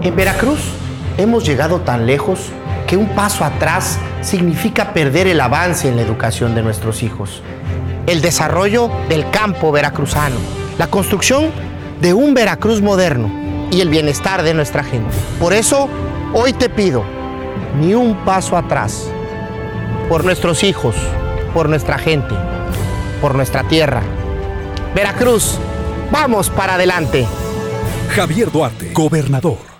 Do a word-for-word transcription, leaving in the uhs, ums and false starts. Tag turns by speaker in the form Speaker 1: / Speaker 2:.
Speaker 1: En Veracruz hemos llegado tan lejos que un paso atrás significa perder el avance en la educación de nuestros hijos, el desarrollo del campo veracruzano, la construcción de un Veracruz moderno y el bienestar de nuestra gente. Por eso, hoy te pido, ni un paso atrás, por nuestros hijos, por nuestra gente, por nuestra tierra. Veracruz, vamos para adelante.
Speaker 2: Javier Duarte, gobernador.